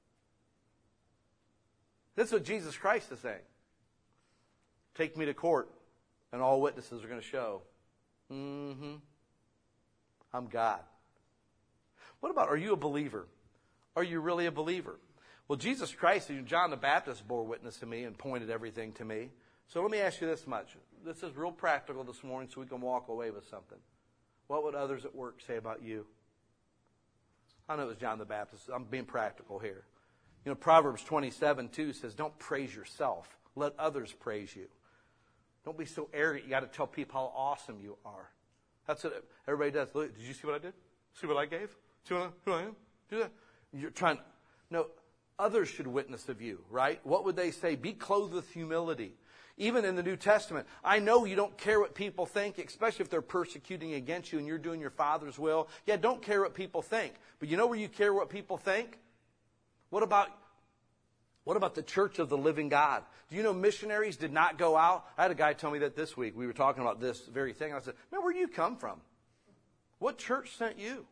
That's what Jesus Christ is saying. Take me to court, and all witnesses are going to show. I'm God. What about, are you a believer? Are you really a believer? Well, Jesus Christ, John the Baptist bore witness to me and pointed everything to me. So let me ask you this much. This is real practical this morning so we can walk away with something. What would others at work say about you? I know it was John the Baptist. I'm being practical here. Proverbs 27:2 says, don't praise yourself. Let others praise you. Don't be so arrogant. You got to tell people how awesome you are. That's what everybody does. Look, did you see what I did? See what I gave? See who I am? Do that. You're trying. No, others should witness of you, right? What would they say? Be clothed with humility. Even in the New Testament, I know you don't care what people think, especially if they're persecuting against you and you're doing your Father's will. Yeah, don't care what people think. But you know where you care what people think? What about the Church of the Living God? Do you know missionaries did not go out? I had a guy tell me that this week. We were talking about this very thing. I said, man, where do you come from? What church sent you?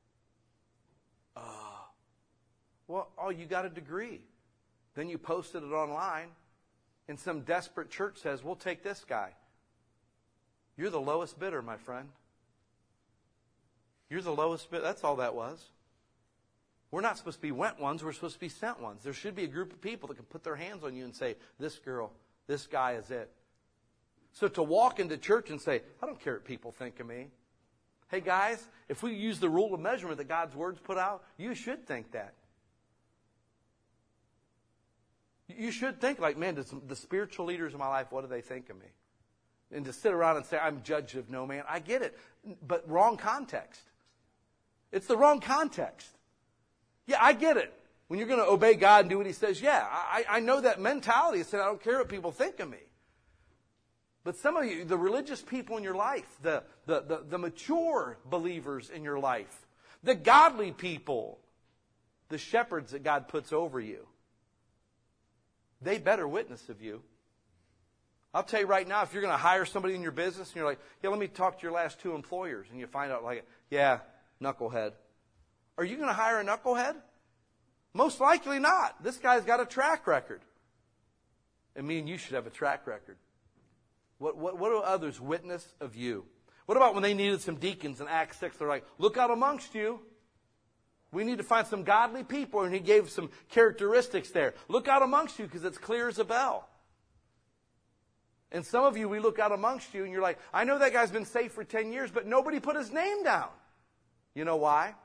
You got a degree. Then you posted it online. And some desperate church says, we'll take this guy. You're the lowest bidder, my friend. You're the lowest bidder. That's all that was. We're not supposed to be went ones. We're supposed to be sent ones. There should be a group of people that can put their hands on you and say, this girl, this guy is it. So to walk into church and say, I don't care what people think of me. Hey, guys, if we use the rule of measurement that God's Word's put out, you should think that. You should think like, man, the spiritual leaders in my life, what do they think of me? And to sit around and say, I'm judged of no man. I get it, but wrong context. It's the wrong context. Yeah, I get it. When you're going to obey God and do what He says, yeah, I know that mentality. It said, I don't care what people think of me. But some of you, the religious people in your life, the mature believers in your life, the godly people, the shepherds that God puts over you, they better witness of you. I'll tell you right now, if you're going to hire somebody in your business and you're like, yeah, let me talk to your last 2 employers, and you find out like, yeah, knucklehead. Are you going to hire a knucklehead? Most likely not. This guy's got a track record. And me and you should have a track record. What do others witness of you? What about when they needed some deacons in Acts 6? They're like, look out amongst you. We need to find some godly people, and He gave some characteristics there. Look out amongst you because it's clear as a bell. And some of you, we look out amongst you and you're like, I know that guy's been saved for 10 years, but nobody put his name down. You know why?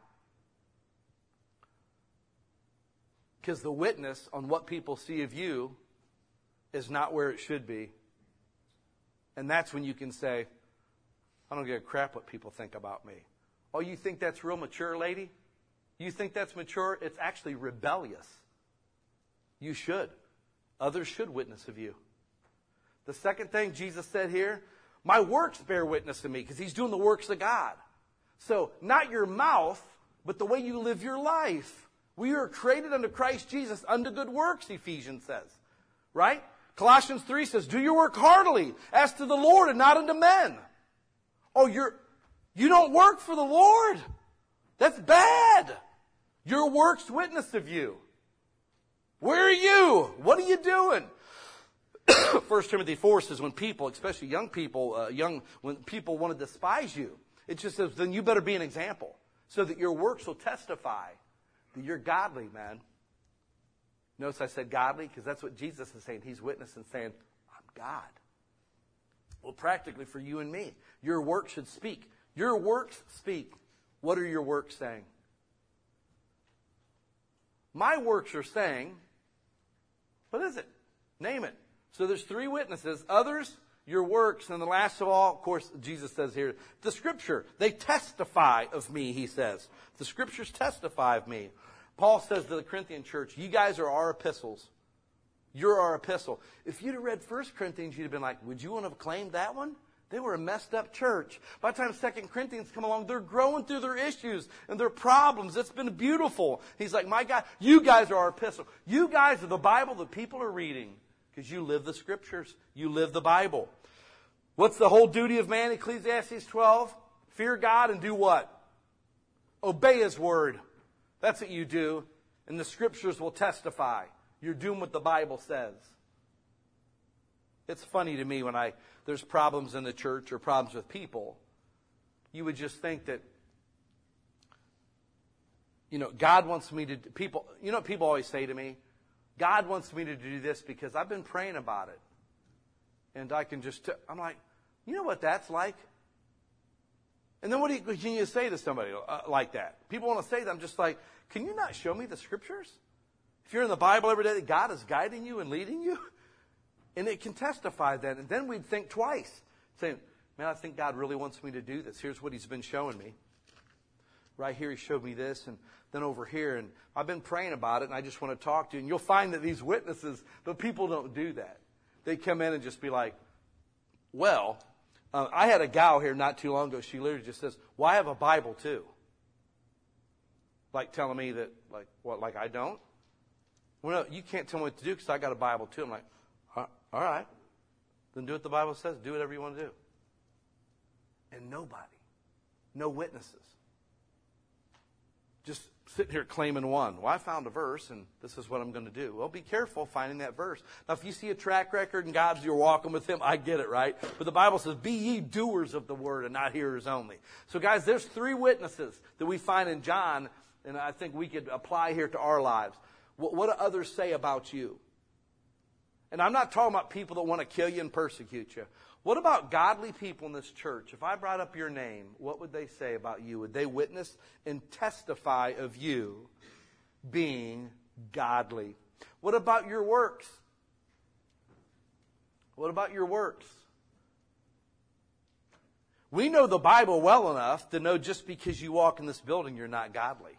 Because the witness on what people see of you is not where it should be. And that's when you can say, I don't give a crap what people think about me. Oh, you think that's real mature, lady? You think that's mature? It's actually rebellious. You should. Others should witness of you. The second thing Jesus said here, my works bear witness to me, because He's doing the works of God. So, not your mouth, but the way you live your life. We are created unto Christ Jesus unto good works, Ephesians says. Right? Colossians 3 says, do your work heartily, as to the Lord and not unto men. Oh, you don't work for the Lord. That's bad. Your works witness of you. Where are you? What are you doing? 1 Timothy 4 says when people, especially young people, when people want to despise you, it just says, then you better be an example so that your works will testify that you're godly, man. Notice I said godly because that's what Jesus is saying. He's witnessing saying, I'm God. Well, practically for you and me, your works should speak. Your works speak. What are your works saying? My works are saying, what is it? Name it. So there's three witnesses. Others, your works, and the last of all, of course, Jesus says here, the Scripture, they testify of me, he says. The Scriptures testify of me. Paul says to the Corinthian church, you guys are our epistles. You're our epistle. If you'd have read 1 Corinthians, you'd have been like, would you want to have claimed that one? They were a messed up church. By the time 2 Corinthians come along, they're growing through their issues and their problems. It's been beautiful. He's like, my God, you guys are our epistle. You guys are the Bible that people are reading because you live the Scriptures. You live the Bible. What's the whole duty of man? Ecclesiastes 12. Fear God and do what? Obey His word. That's what you do. And the Scriptures will testify. You're doing what the Bible says. It's funny to me when there's problems in the church or problems with people. You would just think that, God wants me to, people, what people always say to me? God wants me to do this because I've been praying about it. And I can just, I'm like, you know what that's like? And then what can you say to somebody like that? People want to say that. I'm just like, can you not show me the Scriptures? If you're in the Bible every day, that God is guiding you and leading you. And it can testify then. And then we'd think twice. Saying, man, I think God really wants me to do this. Here's what He's been showing me. Right here He showed me this. And then over here. And I've been praying about it. And I just want to talk to you. And you'll find that these witnesses, but people don't do that. They come in and just be like, well, I had a gal here not too long ago. She literally just says, well, I have a Bible too. Like telling me that, like, what, like I don't? Well, no, you can't tell me what to do because I got a Bible too. I'm like, all right. Then do what the Bible says. Do whatever you want to do. And nobody, no witnesses. Just sitting here claiming one. Well, I found a verse and this is what I'm going to do. Well, be careful finding that verse. Now, if you see a track record and God's, you're walking with Him, I get it, right? But the Bible says, be ye doers of the word and not hearers only. So guys, there's three witnesses that we find in John, and I think we could apply here to our lives. What do others say about you? And I'm not talking about people that want to kill you and persecute you. What about godly people in this church? If I brought up your name, what would they say about you? Would they witness and testify of you being godly? What about your works? What about your works? We know the Bible well enough to know just because you walk in this building, you're not godly.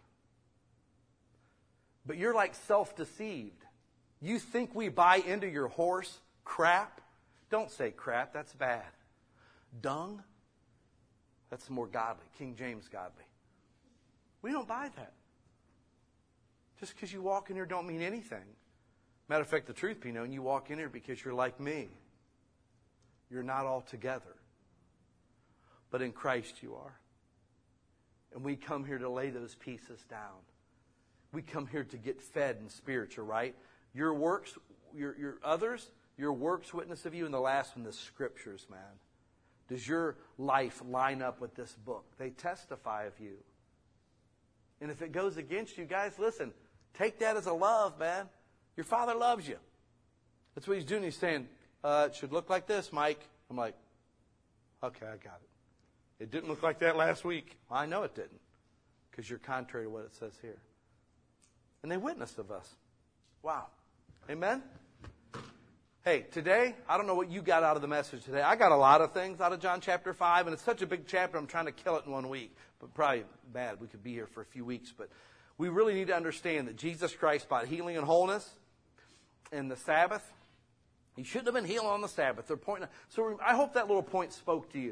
But you're like self-deceived. You think we buy into your horse crap? Don't say crap, that's bad. Dung? That's more godly. King James godly. We don't buy that. Just because you walk in here don't mean anything. Matter of fact, the truth be known, you walk in here because you're like me. You're not all together. But in Christ you are. And we come here to lay those pieces down. We come here to get fed and spiritual, right? Your works, your others, your works witness of you, and the last one, the Scriptures, man. Does your life line up with this book? They testify of you. And if it goes against you, guys, listen, take that as a love, man. Your Father loves you. That's what He's doing. He's saying, it should look like this, Mike. I'm like, okay, I got it. It didn't look like that last week. Well, I know it didn't, because you're contrary to what it says here. And they witness of us. Wow. Amen? Hey, today, I don't know what you got out of the message today. I got a lot of things out of John chapter 5, and it's such a big chapter, I'm trying to kill it in 1 week. But probably bad. We could be here for a few weeks. But we really need to understand that Jesus Christ brought healing and wholeness in the Sabbath. He shouldn't have been healing on the Sabbath. So I hope that little point spoke to you.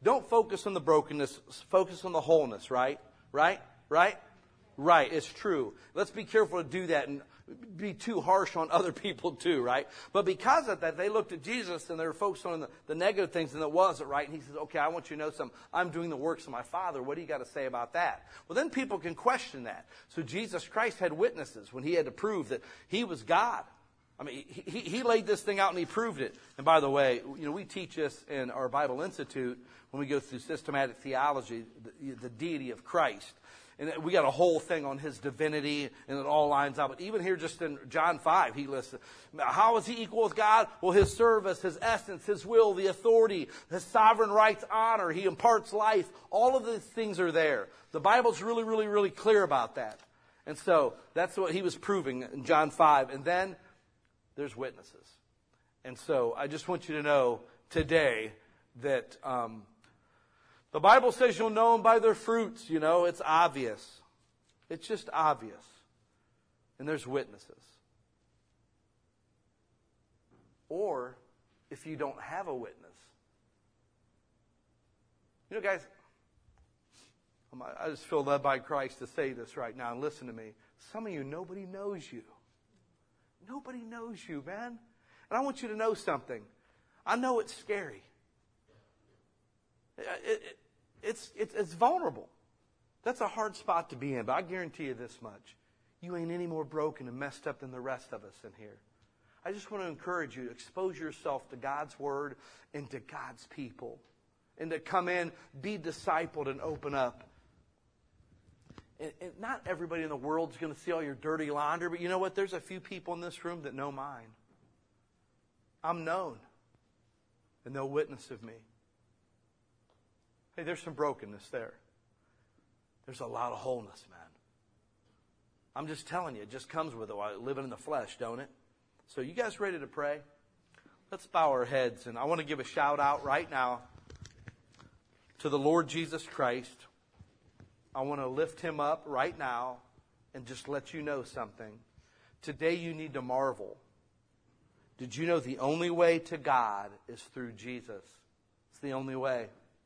Don't focus on the brokenness. Focus on the wholeness, right? Right? Right? Right. It's true. Let's be careful to do that and be too harsh on other people too, right? But because of that, they looked at Jesus and they were focused on the negative things and it wasn't right. And he says, okay, I want you to know something. I'm doing the works of my Father. What do you got to say about that? Well, then people can question that. So Jesus Christ had witnesses when he had to prove that he was God. I mean, he laid this thing out and he proved it. And by the way, we teach this in our Bible Institute when we go through systematic theology, the deity of Christ. And we got a whole thing on his divinity, and it all lines up. But even here, just in John 5, he lists, how is he equal with God? Well, his service, his essence, his will, the authority, his sovereign rights, honor. He imparts life. All of these things are there. The Bible's really, really, really clear about that. And so that's what he was proving in John 5. And then there's witnesses. And so I just want you to know today that the Bible says you'll know them by their fruits. It's obvious. It's just obvious. And there's witnesses. Or if you don't have a witness. Guys, I just feel led by Christ to say this right now. And listen to me. Some of you, nobody knows you. Nobody knows you, man. And I want you to know something. I know it's scary. It's vulnerable. That's a hard spot to be in, but I guarantee you this much. You ain't any more broken and messed up than the rest of us in here. I just want to encourage you to expose yourself to God's Word and to God's people. And to come in, be discipled, and open up. And not everybody in the world is going to see all your dirty laundry, but you know what? There's a few people in this room that know mine. I'm known. And they'll witness of me. Hey, there's some brokenness there. There's a lot of wholeness, man. I'm just telling you, it just comes with it, living in the flesh, don't it? So you guys ready to pray? Let's bow our heads, and I want to give a shout out right now to the Lord Jesus Christ. I want to lift him up right now and just let you know something. Today you need to marvel. Did you know the only way to God is through Jesus? It's the only way.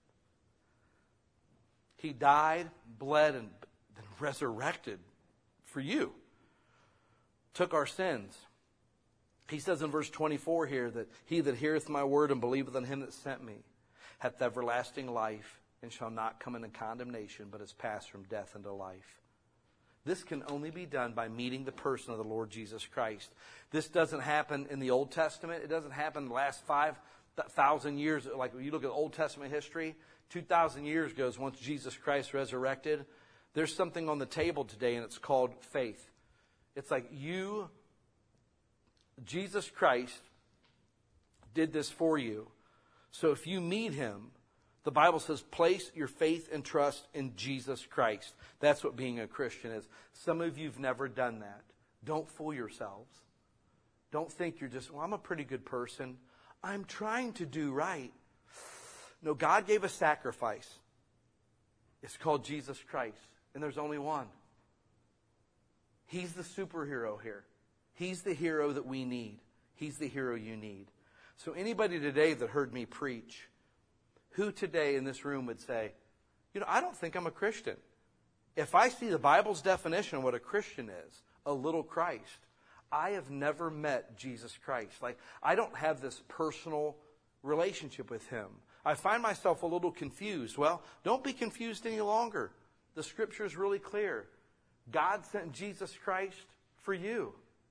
He died, bled, and resurrected for you. Took our sins. He says in verse 24 here that he that heareth my word and believeth on him that sent me hath everlasting life and shall not come into condemnation, but is passed from death into life. This can only be done by meeting the person of the Lord Jesus Christ. This doesn't happen in the Old Testament. It doesn't happen in the last 5,000 years. Like when you look at Old Testament history, 2,000 years goes once Jesus Christ resurrected. There's something on the table today, and it's called faith. It's like Jesus Christ did this for you. So if you meet him, the Bible says place your faith and trust in Jesus Christ. That's what being a Christian is. Some of you have never done that. Don't fool yourselves. Don't think you're just, I'm a pretty good person. I'm trying to do right. No, God gave a sacrifice. It's called Jesus Christ. And there's only one. He's the superhero here. He's the hero that we need. He's the hero you need. So anybody today that heard me preach, who today in this room would say, I don't think I'm a Christian. If I see the Bible's definition of what a Christian is, a little Christ, I have never met Jesus Christ. Like, I don't have this personal relationship with him. I find myself a little confused. Well, don't be confused any longer. The Scripture is really clear. God sent Jesus Christ for you.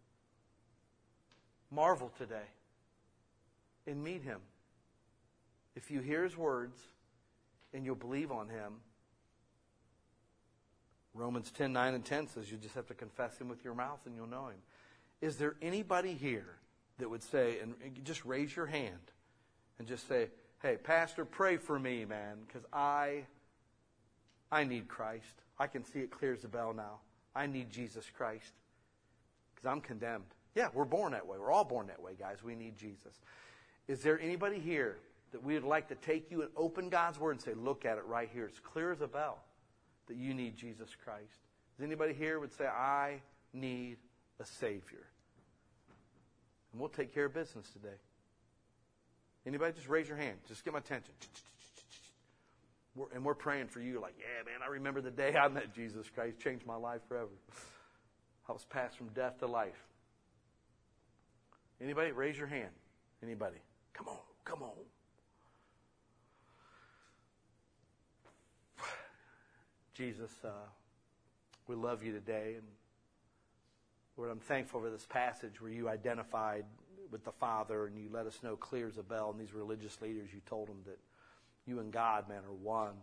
Marvel today and meet him. If you hear his words and you'll believe on him, Romans 10:9 and 10 says you just have to confess him with your mouth and you'll know him. Is there anybody here that would say, and just raise your hand and just say, hey, Pastor, pray for me, man, because I need Christ. I can see it clear as a bell now. I need Jesus Christ because I'm condemned. Yeah, we're born that way. We're all born that way, guys. We need Jesus. Is there anybody here that we would like to take you and open God's Word and say, look at it right here. It's clear as a bell that you need Jesus Christ. Is anybody here would say, I need a Savior? And we'll take care of business today. Anybody? Just raise your hand. Just get my attention. We're praying for you like, yeah, man, I remember the day I met Jesus Christ. Changed my life forever. I was passed from death to life. Anybody? Raise your hand. Anybody? Come on. Come on. Jesus, we love you today. And Lord, I'm thankful for this passage where you identified with the Father and you let us know clear as a bell. And these religious leaders, you told them that you and God, man, are one.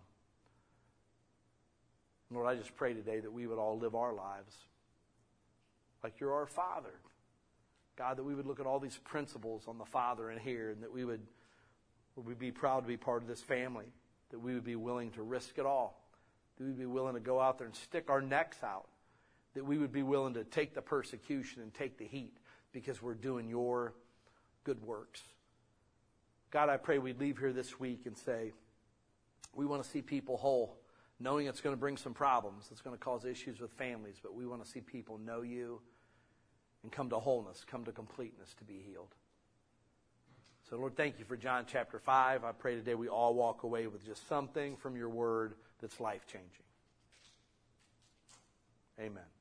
Lord, I just pray today that we would all live our lives like you're our Father. God, that we would look at all these principles on the Father in here, and that we would be proud to be part of this family, that we would be willing to risk it all, that we would be willing to go out there and stick our necks out, that we would be willing to take the persecution and take the heat because we're doing your good works. God, I pray we'd leave here this week and say, we want to see people whole, knowing it's going to bring some problems. It's going to cause issues with families, but we want to see people know you and come to wholeness, come to completeness to be healed. So, Lord, thank you for John chapter 5. I pray today we all walk away with just something from your word that's life-changing. Amen.